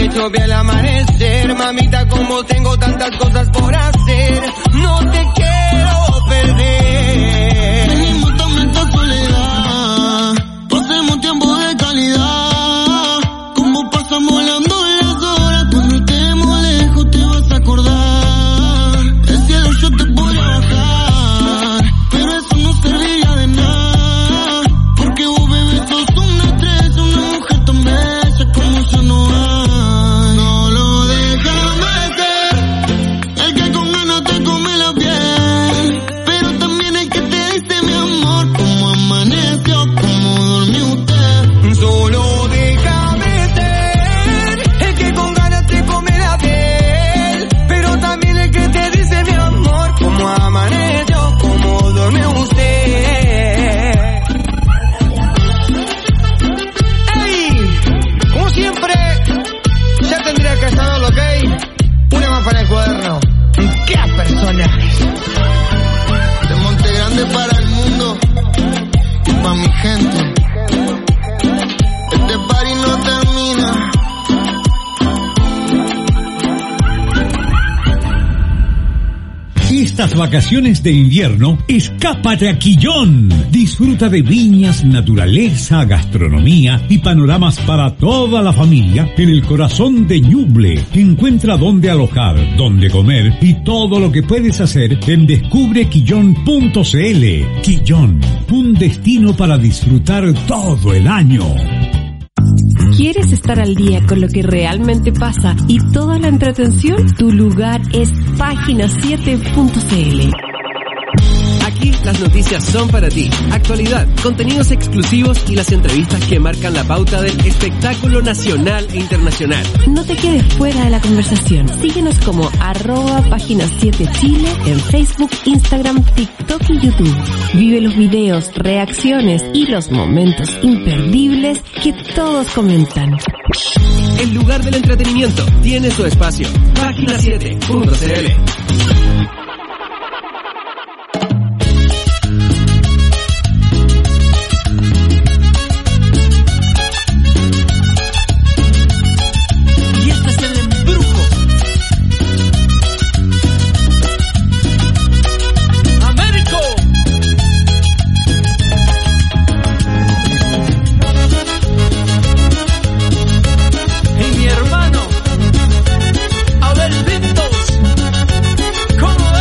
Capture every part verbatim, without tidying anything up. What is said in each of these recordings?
hecho vi al amanecer. Mamita, como tengo tantas cosas por hacer, no te quiero perder. Venimos también esta soledad, pasemos tiempo de calidad. Como pasan volando las horas, cuando estemos lejos te vas a acordar. El cielo yo te podría bajar, pero eso no serviría de nada. Porque vos, bebé, sos una estrella, una mujer tan bella como yo no hay. No lo dejas meter, el que con ganas te come la piel, pero también el que te dice mi amor, como amaneció, como durmió usted. Solo déjame ser el que con ganas te come la piel, pero también el que te dice mi amor, como amaneció, como durmió usted. ¡Ey! Como siempre, ya tendría que saberlo, ¿ok? Una más para el cuaderno. ¡Qué personajes! De Monte Grande para el mundo y pa' mi gente. Este party no termina. Estas vacaciones de invierno, escápate a Quillón. Disfruta de viñas, naturaleza, gastronomía y panoramas para toda la familia en el corazón de Ñuble. Encuentra dónde alojar, dónde comer y todo lo que puedes hacer en descubre quillón punto c l. Quillón, un destino para disfrutar todo el año. ¿Quieres estar al día con lo que realmente pasa y toda la entretención? Tu lugar es página siete punto c l. Aquí las noticias son para ti. Actualidad, contenidos exclusivos y las entrevistas que marcan la pauta del espectáculo nacional e internacional. No te quedes fuera de la conversación. Síguenos como arroba página siete Chile en Facebook, Instagram, TikTok y YouTube. Vive los videos, reacciones y los momentos imperdibles que todos comentan. El lugar del entretenimiento tiene su espacio. página siete punto c l. Hey, mi hermano, Abel Pintos, ¿cómo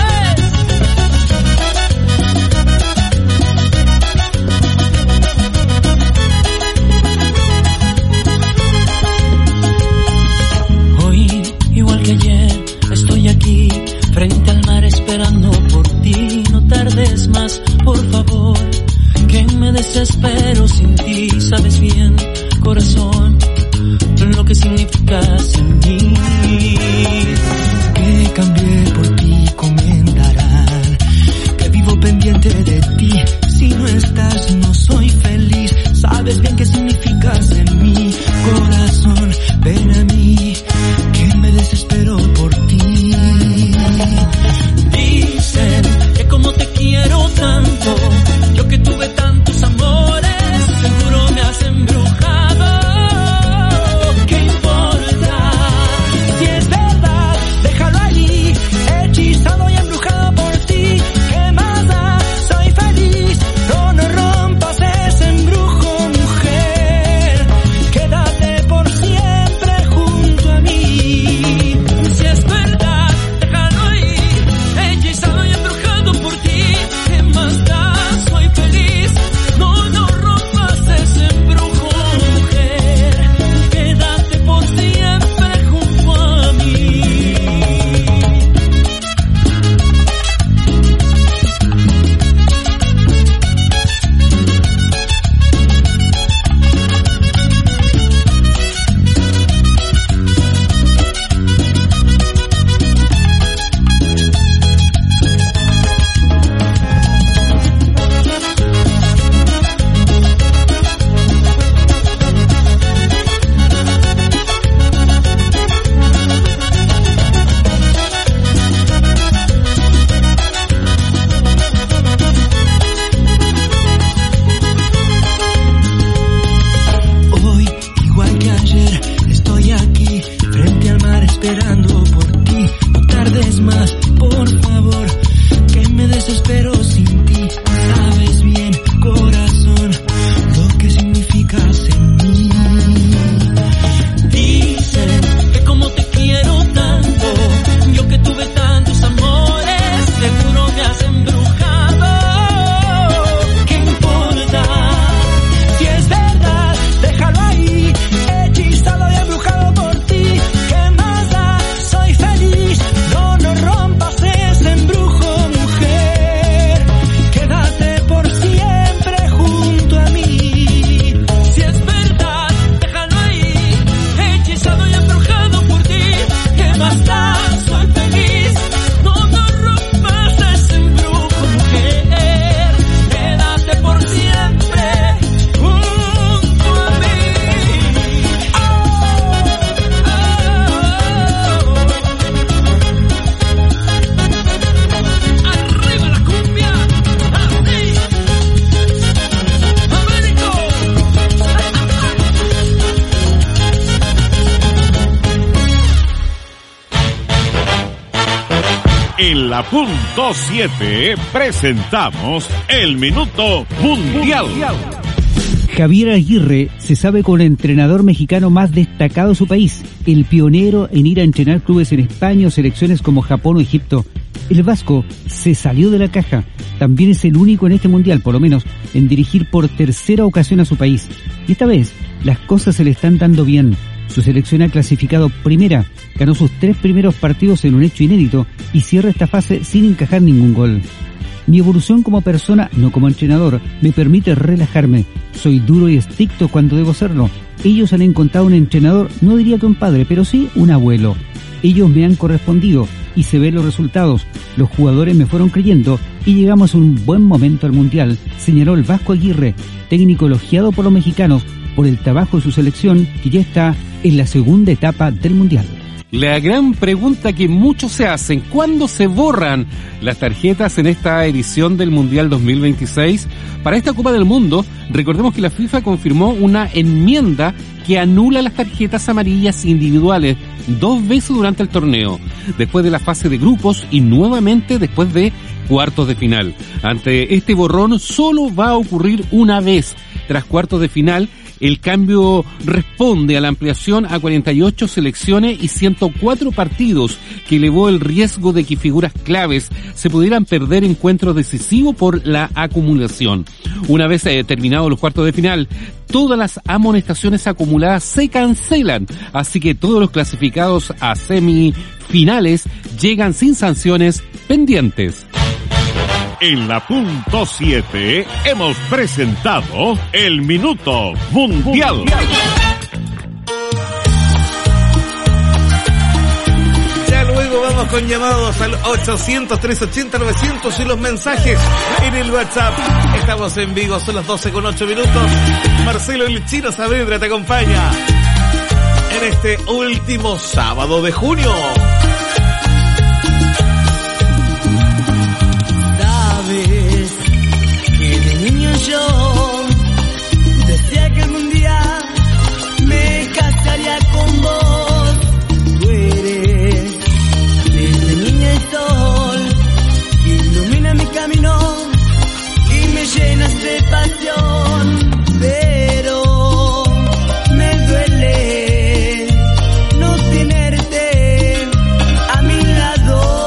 esperando por ti. No tardes más, por favor, que me desespero sin ti. Sabes bien, corazón, lo que significas en mí. Dicen que como te quiero tanto, yo que tuve tantos amores, seguro me has embrujado. ¿Qué importa? Si es verdad, déjalo ahí, hechizado y embrujado por ti. ¿Qué más da? Soy feliz, no, no rompas ese embrujo, mujer. Quédate por siempre junto a mí. Si es verdad, déjalo ahí, hechizado y embrujado por ti. ¿Qué más da? Soy feliz, no, no rompas ese embrujo, mujer. Quédate por siempre junto a mí. Oh, oh, oh. Arriba la cumbia, así, Américo. En la punto siete presentamos el Minuto Mundial. Javier Aguirre se sabe como el entrenador mexicano más destacado de su país, el pionero en ir a entrenar clubes en España o selecciones como Japón o Egipto. El vasco se salió de la caja, también es el único en este mundial, por lo menos, en dirigir por tercera ocasión a su país. Y esta vez, las cosas se le están dando bien. Su selección ha clasificado primera, ganó sus tres primeros partidos en un hecho inédito y cierra esta fase sin encajar ningún gol. Mi evolución como persona, no como entrenador, me permite relajarme. Soy duro y estricto cuando debo serlo. Ellos han encontrado un entrenador, no diría que un padre, pero sí un abuelo. Ellos me han correspondido y se ven los resultados. Los jugadores me fueron creyendo y llegamos a un buen momento al Mundial, señaló el Vasco Aguirre, técnico elogiado por los mexicanos por el trabajo de su selección que ya está en la segunda etapa del Mundial. La gran pregunta que muchos se hacen, ¿cuándo se borran las tarjetas en esta edición del Mundial dos mil veintiséis? Para esta Copa del Mundo, recordemos que la FIFA confirmó una enmienda que anula las tarjetas amarillas individuales dos veces durante el torneo, después de la fase de grupos y nuevamente después de cuartos de final. Ante este borrón solo va a ocurrir una vez. Tras cuartos de final, el cambio responde a la ampliación a cuarenta y ocho selecciones y ciento cuatro partidos que elevó el riesgo de que figuras claves se pudieran perder encuentros decisivos por la acumulación. Una vez eh, terminados los cuartos de final, todas las amonestaciones acumuladas se cancelan, así que todos los clasificados a semifinales llegan sin sanciones pendientes. En la punto siete hemos presentado el Minuto Mundial. Ya luego vamos con llamados al ochocientos, trescientos ochenta, novecientos y los mensajes en el WhatsApp. Estamos en vivo, son las doce con ocho minutos. Marcelo el Chino Saavedra te acompaña en este último sábado de junio. Yo decía que algún día me casaría con vos. Tú eres desde niña el sol que ilumina mi camino y me llenas de pasión. Pero me duele no tenerte a mi lado.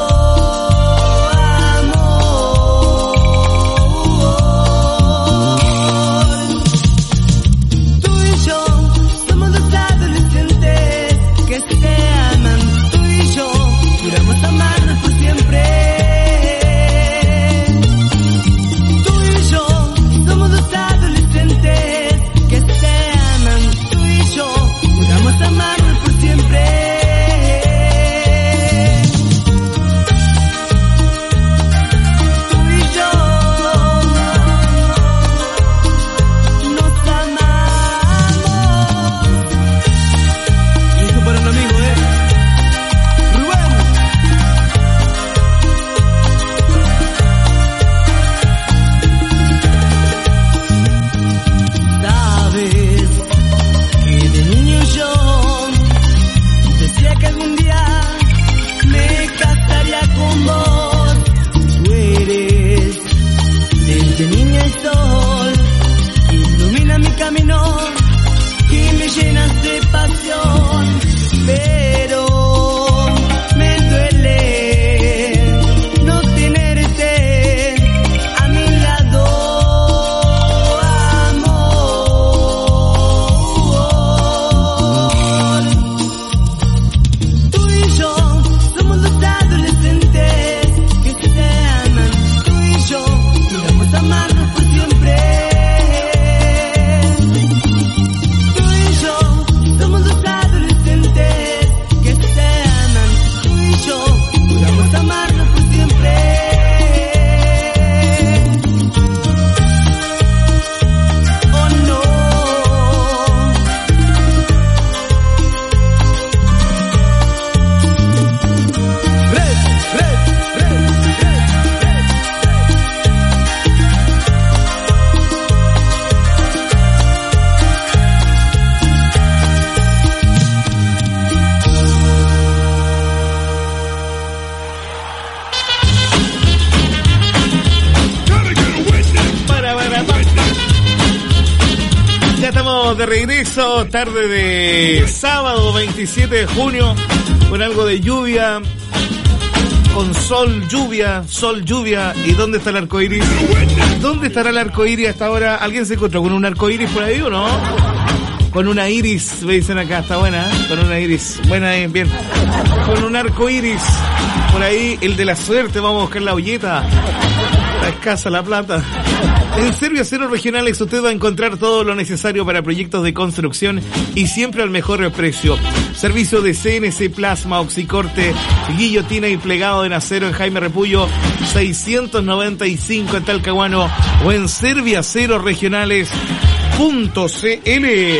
estamos de regreso, tarde de sábado veintisiete de junio, con algo de lluvia, con sol, lluvia, sol, lluvia. ¿Y dónde está el arco iris? ¿Dónde estará el arco iris hasta ahora? ¿Alguien se encontró con un arco iris por ahí o no? Con una iris, me dicen acá, está buena, ¿eh? Con una iris, buena, eh, bien. Con un arco iris, por ahí, el de la suerte, vamos a buscar la olleta, la escasa, la plata. En Serviaceros Regionales usted va a encontrar todo lo necesario para proyectos de construcción y siempre al mejor precio. Servicio de C N C, plasma, oxicorte, guillotina y plegado en acero en Jaime Repullo seiscientos noventa y cinco en Talcahuano o en serviaceros regionales punto c l.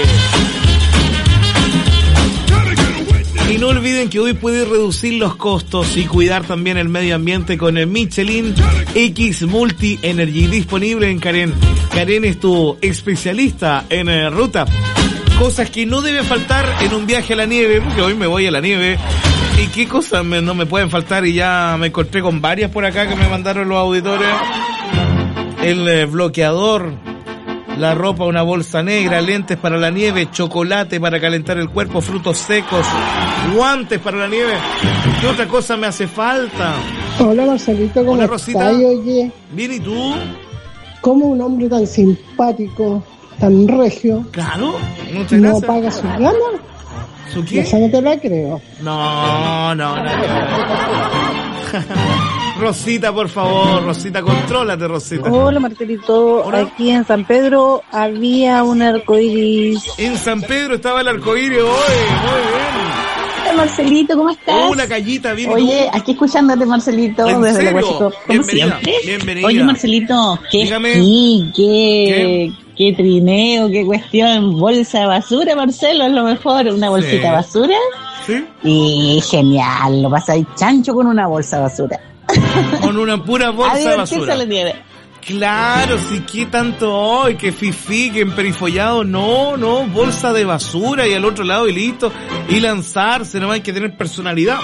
Y no olviden que hoy puede reducir los costos y cuidar también el medio ambiente con el Michelin X Multi Energy, disponible en Karen. Karen es tu especialista en eh, ruta. Cosas que no deben faltar en un viaje a la nieve, porque hoy me voy a la nieve. ¿Y qué cosas me, no me pueden faltar? Y ya me encontré con varias por acá que me mandaron los auditores. El eh, bloqueador, la ropa, una bolsa negra, lentes para la nieve, chocolate para calentar el cuerpo, frutos secos, guantes para la nieve. ¿Qué otra cosa me hace falta? Hola Marcelito, ¿cómo Hola, estás? Rosita. Oye, Bien, ¿y tú? ¿cómo un hombre tan simpático, tan regio, Claro, muchas no gracias. paga sus ganas? ¿Su qué? Esa no te la creo. No, no, no. Rosita, por favor, Rosita, contrólate, Rosita. Hola Marcelito, Hola. aquí en San Pedro había un arcoíris. En San Pedro estaba el arcoíris hoy, muy bien. Hola Marcelito, ¿cómo estás? Hola, Callita, bien. Oye, aquí escuchándote Marcelito, ¿En desde la serio? Guachico, como Bienvenida, siempre. bienvenida. Oye Marcelito, qué Dígame. sí, qué, ¿Qué? qué trineo, qué cuestión, bolsa de basura Marcelo, es lo mejor, una bolsita Sí. de basura. ¿Sí? Y genial, lo pasáis chancho con una bolsa de basura. Con una pura A bolsa de divertirse basura. la nieve. Claro, sí, qué tanto hoy, que fifí, que emperifollado, no, no, bolsa de basura y al otro lado y listo, y lanzarse, no hay que tener personalidad.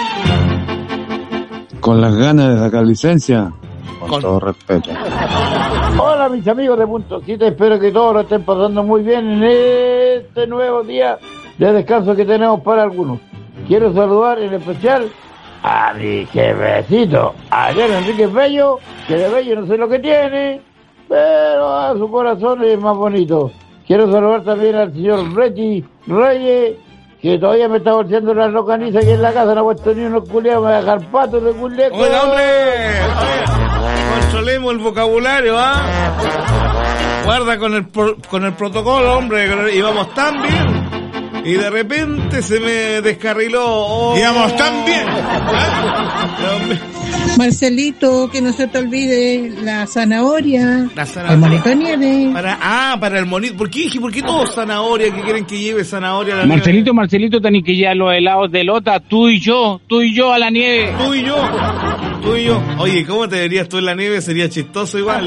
Con las ganas de sacar licencia, con, Con- todo respeto. Hola mis amigos de Punto Quita, espero que todos lo estén pasando muy bien en este nuevo día de descanso que tenemos para algunos. Quiero saludar en especial a mi jefecito, ayer Enrique Bello, que de bello no sé lo que tiene, pero a su corazón es más bonito. Quiero saludar también al señor Reggie Reyes, que todavía me está volteando la locaniza aquí en la casa, no ha puesto ni unos culiados, me va a dejar patos de culiados. Oiga, hombre, oye, controlemos el vocabulario, ¿ah? Guarda con el pro- con el protocolo, hombre, y vamos tan bien. Y de repente se me descarriló. Oh, Íbamos tan bien. Marcelito, que no se te olvide la zanahoria, La zanahoria. el monito de nieve. Para, ah, para el monito. ¿Por qué dije? ¿Por qué todo zanahoria? ¿Que quieren que lleve zanahoria a la Marcelito, Marcelito, tenés que llevar los helados de lota, tú y yo, tú y yo a la nieve. nieve? Tú y yo. Tú y yo. Oye, ¿cómo te verías tú en la nieve? Sería chistoso igual.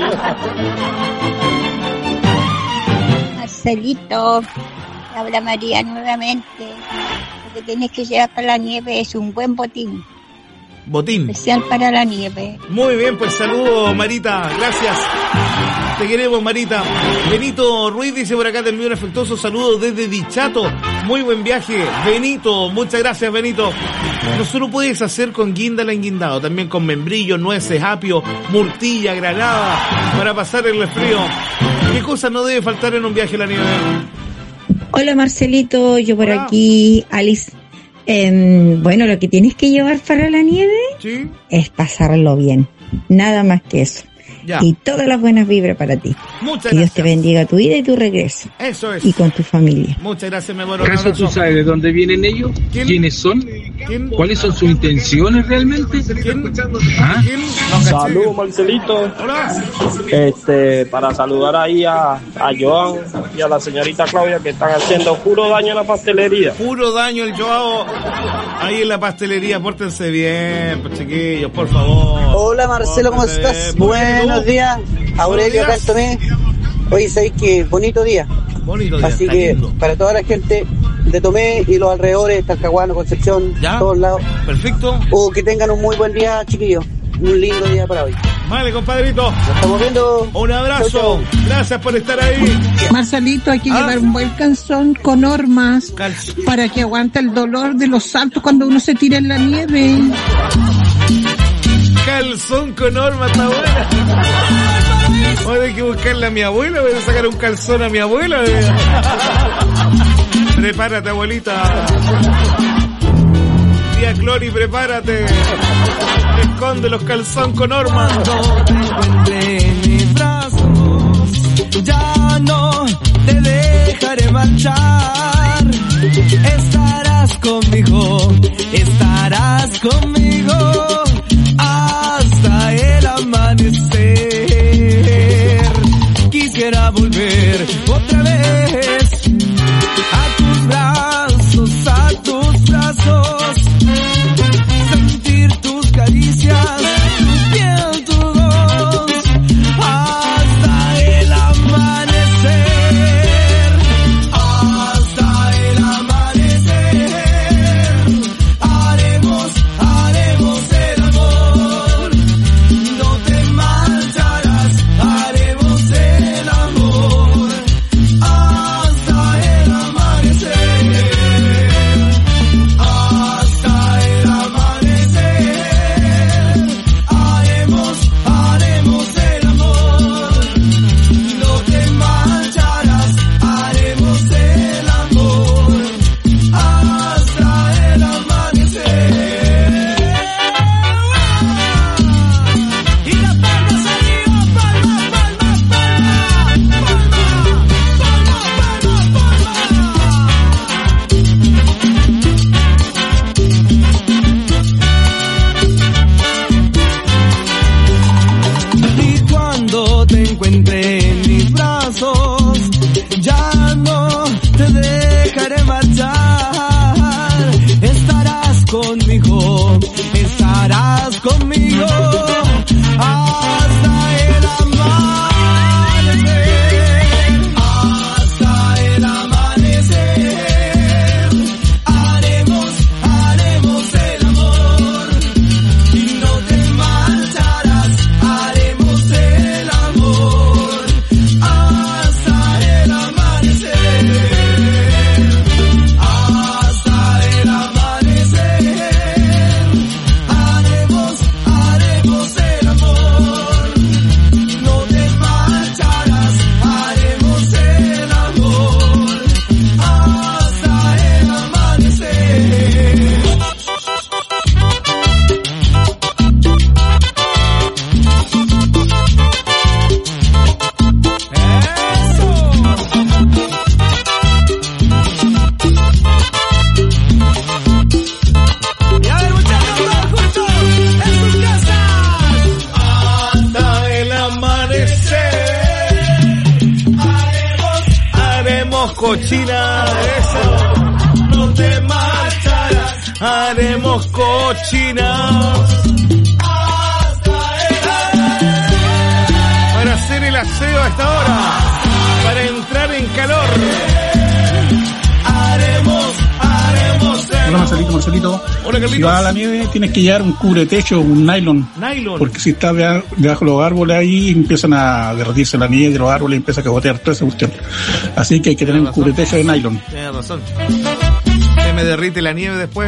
Marcelito, habla María nuevamente. Lo que tienes que llevar para la nieve es un buen botín, Botín. especial para la nieve. Muy bien, pues saludo, Marita. Gracias. Te queremos, Marita. Benito Ruiz dice por acá, te envío un afectuoso saludo desde Dichato. Muy buen viaje, Benito. Muchas gracias, Benito. No solo puedes hacer con guinda en guindado, también con membrillo, nueces, apio, murtilla, granada, para pasar el resfrío. ¿Qué cosa no debe faltar en un viaje a la nieve? Hola Marcelito, yo por Hola. aquí, Alice. Em, bueno, lo que tienes que llevar para la nieve ¿Sí? es pasarlo bien. Nada más que eso. Ya. Y todas las buenas vibras para ti. Muchas Que Dios te gracias. bendiga tu vida y tu regreso. Eso es. Y con tu familia. Muchas gracias, mi amor. Un ¿Acaso tú abrazo. sabes de dónde vienen ellos? ¿Quién? ¿Quiénes son? ¿Quién? ¿Cuáles son sus intenciones realmente? ¿Quién? ¿Ah? ¿Quién? No, caché. Saludos Marcelito, Hola. este, para saludar ahí a, a Joan y a la señorita Claudia que están haciendo puro daño a la pastelería. Puro daño el Joao ahí en la pastelería. Pórtense bien, pues chiquillos, por favor. Hola Marcelo, ¿cómo Pórtense estás? bien. Muy bien, ¿y tú? Buenos días, Aurelio acá en Tomé. Hoy sabéis que bonito día. Bonito día, Así está que lindo. para toda la gente de Tomé y los alrededores, Talcahuano, Concepción, ¿Ya? todos lados. Perfecto. O que tengan un muy buen día, chiquillos. Un lindo día para hoy. Vale, compadrito. Nos estamos viendo. Un abrazo. Chau, chau. Gracias por estar ahí. Marcelito, hay que ¿Ah? llevar un buen calzón con hormas para que aguante el dolor de los saltos cuando uno se tira en la nieve. Calzón con horma, está buena. Voy a tener que buscarle a mi abuela, voy a sacar un calzón a mi abuela. Prepárate, abuelita. Tía Clori, prepárate. Esconde los calzón con horma. Cuando te encuentre en mis brazos, ya no te dejaré marchar. Estarás conmigo, estarás conmigo hasta el amanecer. Quisiera volver otra vez a tus brazos, a tus brazos, sentir tus caricias, tu piel, tu voz, hasta el amanecer, hasta el amanecer. Haremos, haremos el amor, no te marcharás, haremos el amor, hasta el amanecer, hasta el amanecer. Haremos, haremos el amor, no te marcharás, haremos el amor, hasta el amanecer. Y las palmas arriba, palmas, palmas, palmas, y cuando te encuentre en mis brazos, ya no te dejaré marchar. Estarás conmigo, estarás conmigo hasta el amanecer, hasta el amanecer. Haremos, haremos el amor, y no te marcharás, haremos el amor, hasta el amanecer, hasta el amanecer. Haremos, haremos el amor, no te marcharás, haremos el amor, hasta el amanecer. Y a ver, muchachos, todos juntos, en sus casas. Hasta el amanecer. Haremos, Haremos cochina. Eso. No te marcharás. Haremos cochina. Para hacer el aseo a esta hora. Para entrar en calor. Haremos, haremos el Hola Marcelito, Marcelito. Hola, Carlitos. Si vas a la nieve tienes que llevar un cubretecho, un nylon. Nylon. Porque si estás de- debajo de los árboles ahí empiezan a derretirse la nieve de los árboles y empieza a cagotear toda esa cuestión. Así que hay que tener un cubretecho de nylon. Tienes razón. Se me derrite la nieve después.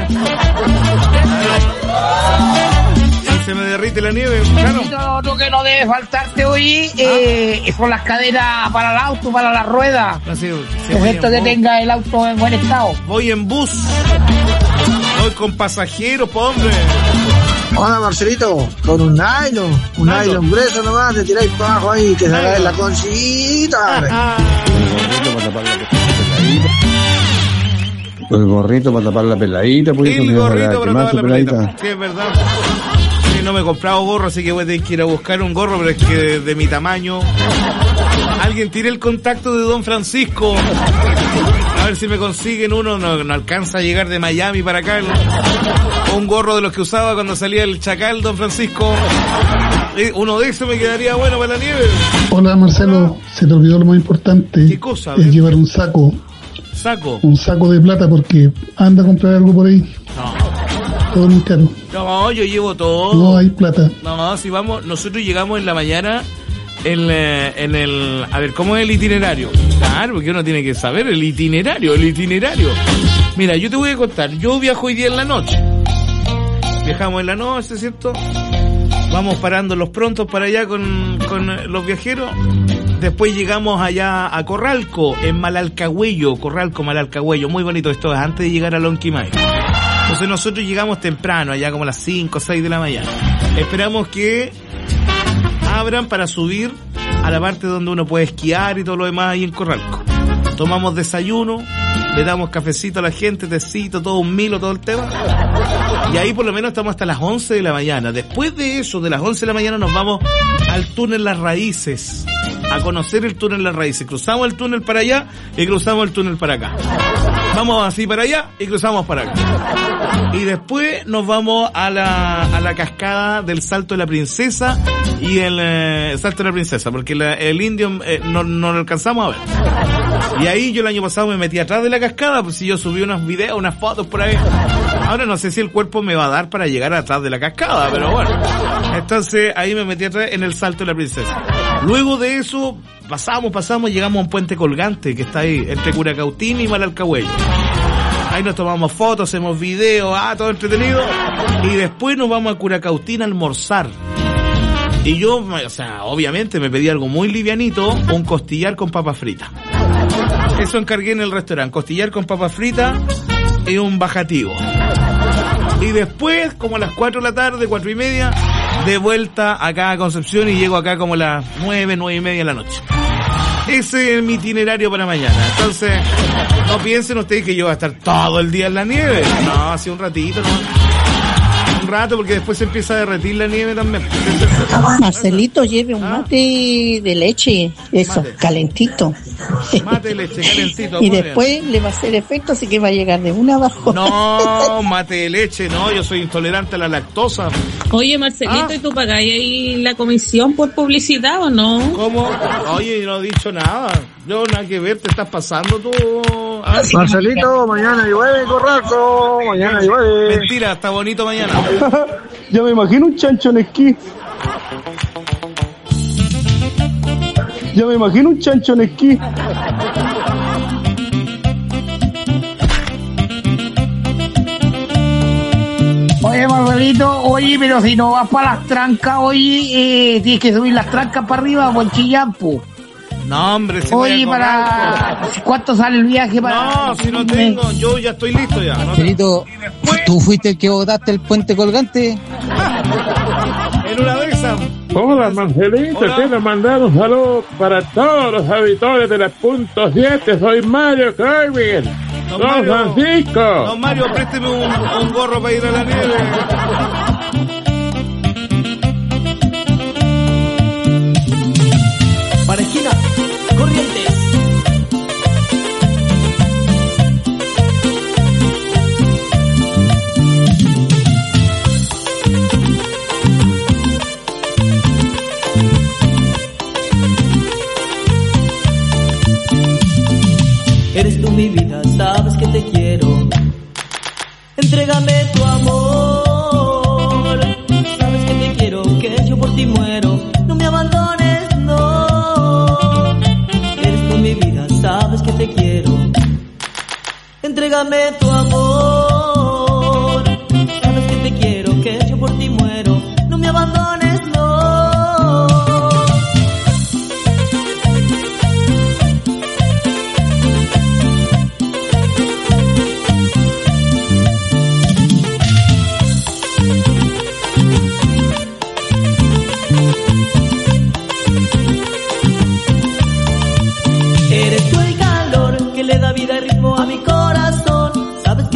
Si se me derrite la nieve, claro. Lo otro que no debe faltarte hoy eh, son las cadenas para el auto, para las ruedas. No, sí, sí, Por voy esto en que bus. tenga el auto en buen estado. Voy en bus. Voy con pasajeros, po, hombre. Hola Marcelito, con un nylon, un Nylon. nylon grueso nomás, te tiráis para abajo ahí, que se cae la concita. El gorrito para tapar la peladita, pues eso El me gorrito para quemar tapar su la pelita. peladita. Sí, es verdad. Sí, no me he comprado gorro, así que voy a tener que ir a buscar un gorro, pero es que de mi tamaño. Alguien tire el contacto de Don Francisco. A ver si me consiguen uno. No, no alcanza a llegar de Miami para acá. Un gorro de los que usaba cuando salía el Chacal, Don Francisco. Eh, Uno de esos me quedaría bueno para la nieve. Hola Marcelo, se te olvidó lo más importante. ¿Qué cosa? A Es ver. llevar un saco, Saco. un saco de plata porque anda a comprar algo por ahí. No. todo muy caro. No, yo llevo todo. No hay plata. No, si vamos, nosotros llegamos en la mañana en, eh, en el... A ver, ¿cómo es el itinerario? Claro, porque uno tiene que saber el itinerario, el itinerario. Mira, yo te voy a contar, yo viajo hoy día en la noche. Viajamos en la noche, ¿cierto? Vamos parando los prontos para allá con, con los viajeros. Después llegamos allá a Corralco, en Malalcahuello, Corralco, Malalcahuello, muy bonito esto, es antes de llegar a Lonquimay. Entonces nosotros llegamos temprano, allá como a las cinco o seis de la mañana. Esperamos que abran para subir a la parte donde uno puede esquiar y todo lo demás ahí en Corralco. Tomamos desayuno, le damos cafecito a la gente, tecito, todo un milo, todo el tema. Y ahí por lo menos estamos hasta las once de la mañana. Después de eso, de las once de la mañana, nos vamos al túnel Las Raíces, a conocer el túnel Las Raíces. Cruzamos el túnel para allá y cruzamos el túnel para acá. Vamos así para allá y cruzamos para acá. Y después nos vamos a la, a la cascada del Salto de la Princesa y el eh, Salto de la Princesa, porque la, el indio eh, no, no lo alcanzamos a ver. Y ahí yo el año pasado me metí atrás de la cascada, pues si yo subí unos videos, unas fotos por ahí. Ahora no sé si el cuerpo me va a dar para llegar atrás de la cascada, pero bueno. Entonces ahí me metí atrás en el Salto de la Princesa. Luego de eso, pasamos, pasamos, llegamos a un puente colgante que está ahí, entre Curacautín y Malalcahuello. Ahí nos tomamos fotos, hacemos videos, ah, todo entretenido. Y después nos vamos a Curacautín a almorzar. Y yo, o sea, obviamente me pedí algo muy livianito, un costillar con papas fritas. Eso encargué en el restaurante, costillar con papas fritas y un bajativo. Y después, como a las cuatro de la tarde, cuatro y media, de vuelta acá a Concepción y llego acá como a las nueve, nueve y media de la noche. Ese es mi itinerario para mañana. Entonces, no piensen ustedes que yo voy a estar todo el día en la nieve. No, hace un ratito, ¿no? Un rato, porque después se empieza a derretir la nieve también. Marcelito, lleve un mate de leche, eso, Mate. calentito. Mate de leche, calentito. Y muy después bien. le va a hacer efecto, así que va a llegar de una abajo. No, mate de leche, no, yo soy intolerante a la lactosa. Oye, Marcelito, Ah. ¿y tú pagáis ahí la comisión por publicidad o no? ¿Cómo? Oye, no he dicho nada. Yo nada que ver, te estás pasando tú. Ah, Marcelito, mañana llueve, Corralco, mañana llueve. Mentira, está bonito mañana. Ya me imagino un chancho en esquí. Ya me imagino un chancho en esquí. Oye, Marcelito, oye, pero si no vas para las trancas, oye, eh, tienes que subir las trancas para arriba, por Chillampo. No, hombre, si voy Oye, a para... correr, ¿Cuánto sale el viaje para...? no, si no tengo, yo ya estoy listo ya. No te- Marcelito, ¿tú fuiste el que botaste el puente colgante? En una de esas. Hola, Marcelito, Hola. quiero mandar un saludo para todos los habitores de la punto siete. Soy Mario Carmen. Don Don Mario. Francisco. Don Mario, présteme un, un gorro para ir a la nieve. Parejina, Corrientes. Eres tú mi vida, sabes que te quiero. Entrégame tu amor. Sabes que te quiero, que yo por ti muero. No me abandones, no. Eres tú mi vida, sabes que te quiero. Entrégame tu amor. Sabes que te quiero, que yo por ti muero. No me abandones, no. Eres tú el calor que le da vida y ritmo a mi corazón. Sabes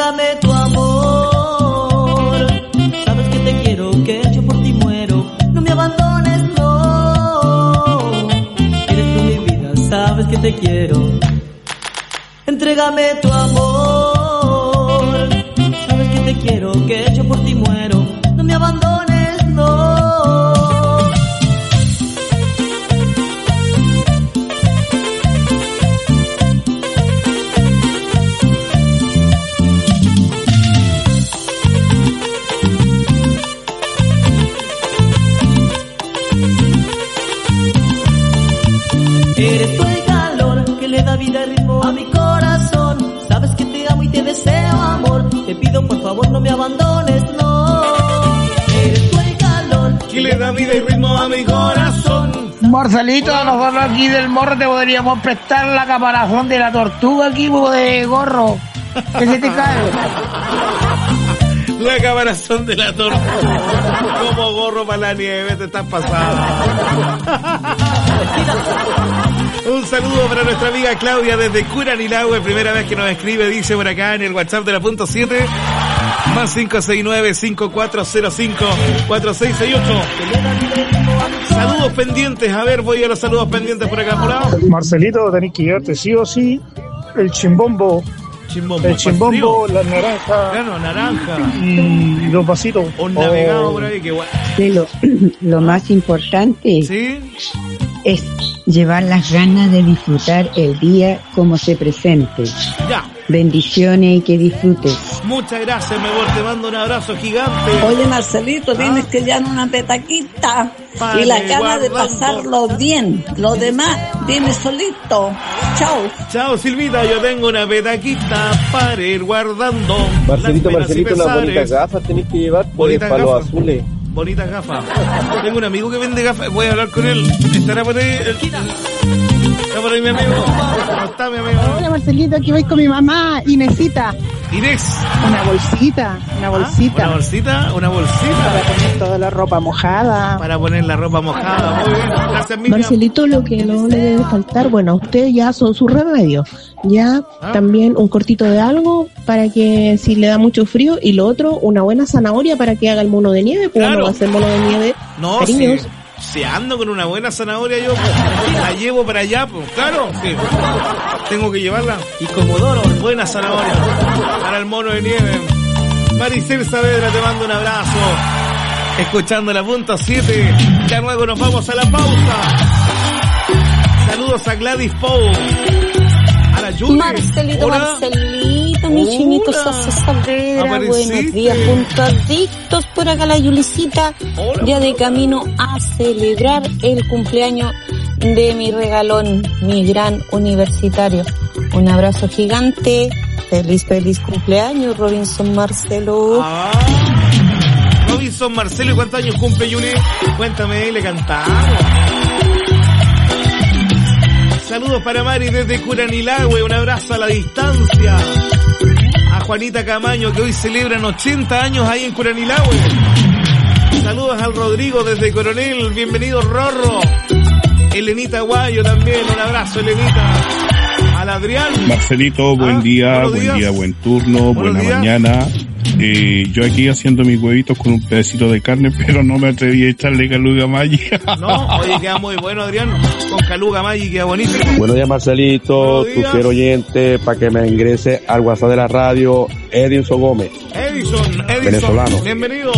Entrégame tu amor. Sabes que te quiero, que yo por ti muero. No me abandones, no. Eres tú mi vida, sabes que te quiero. Entrégame tu amor. Sabes que te quiero, que yo por ti muero. No me abandones, no. Eres tú el calor que le da vida y ritmo a mi corazón. Sabes que te amo y te deseo amor. Te pido por favor no me abandones, no. Eres tú el calor que le da vida y ritmo a mi corazón. Marcelito, nosotros aquí del morro te podríamos prestar la caparazón de la tortuga aquí, de gorro. ¿Qué se te cae? La caparazón de la tortuga. Como gorro para la nieve, te estás pasando. Un saludo para nuestra amiga Claudia desde Curanilahue, primera vez que nos escribe, dice por acá en el WhatsApp de la punto siete, más cinco seis nueve, cinco cuatro cero cinco, cuatro seis seis ocho. Saludos pendientes, a ver, voy a los saludos pendientes por acá por lado. Marcelito, tenés que llevarte sí o sí el chimbombo. Chimbombo, el chimbombo, la naranja. Claro, naranja. Y los vasitos. Un navegado oh. por ahí, que bueno. Lo, lo más importante ¿sí? es llevar las ganas de disfrutar el día como se presente. Ya. Bendiciones y que disfrutes. Muchas gracias, mi amor, te mando un abrazo gigante. Oye, Marcelito, ¿ah? Tienes que llevar una petaquita vale, y la gana de pasarlo bien. Lo demás, viene solito. Chao. Chao, Silvita, yo tengo una petaquita para ir guardando. Marcelito, Marcelito, unas bonitas gafas tenés que llevar por el palo gafas. azules. Bonitas gafas. Tengo un amigo que vende gafas, voy a hablar con él. Estará por ahí. El... Está por ahí mi amigo. ¿Cómo está mi amigo? Hola Marcelito, aquí voy con mi mamá, Inesita. Inés. Una bolsita, una bolsita. ¿Ah? Una bolsita, una bolsita. Para poner toda la ropa mojada. Para poner la ropa mojada, muy bien. Gracias, Miriam. Marcelito, lo que no le debe faltar, bueno, ustedes ya son sus remedios. Ya ¿ah? También un cortito de algo para que si le da mucho frío. Y lo otro, una buena zanahoria para que haga el mono de nieve. Pues claro. Uno va a hacer mono de nieve. No, cariños. Sí. Si ando con una buena zanahoria yo, pues, la llevo para allá, pues claro, sí. Tengo que llevarla. Y Comodoro, buena zanahoria para el mono de nieve. Maricel Saavedra, te mando un abrazo. Escuchando la punta siete. Ya luego nos vamos a la pausa. Saludos a Gladys Pou. A la Julie. Marcelito, hola. Marcelito, mi Hola. chinito Sosa Saavedra. Apareciste. Buenos días, punto adictos. Por acá la Yulicita. Hola. Ya de camino a celebrar el cumpleaños de mi regalón, mi gran universitario. Un abrazo gigante. Feliz, feliz cumpleaños, Robinson Marcelo. Ah, Robinson Marcelo, ¿y cuántos años cumple, Yuli? Cuéntame, le cantamos. Saludos para Mari desde Curanilahue, un abrazo a la distancia. A Juanita Camaño, que hoy celebran ochenta años ahí en Curanilahue. Saludos al Rodrigo desde Coronel, bienvenido Rorro. Elenita Guayo también, un abrazo Elenita. Al Adrián. Marcelito, buen ah, día, buen días. día, buen turno, buenos buena días. Mañana. Eh, yo aquí haciendo mis huevitos con un pedacito de carne, pero no me atreví a echarle caluga Maggi. No, oye, queda muy bueno, Adrián. Con caluga Maggi queda bonito. Buenos días, Marcelito, tu fiel oyente, para que me ingrese al WhatsApp de la radio, Edison Gómez. Edison, Edison, venezolano. Bienvenido.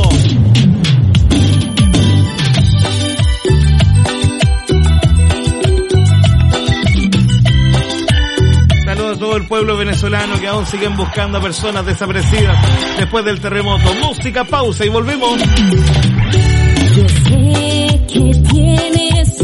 Saludos a todo el pueblo venezolano que aún siguen buscando a personas desaparecidas después del terremoto. Música, pausa y volvemos. Yo sé que tienes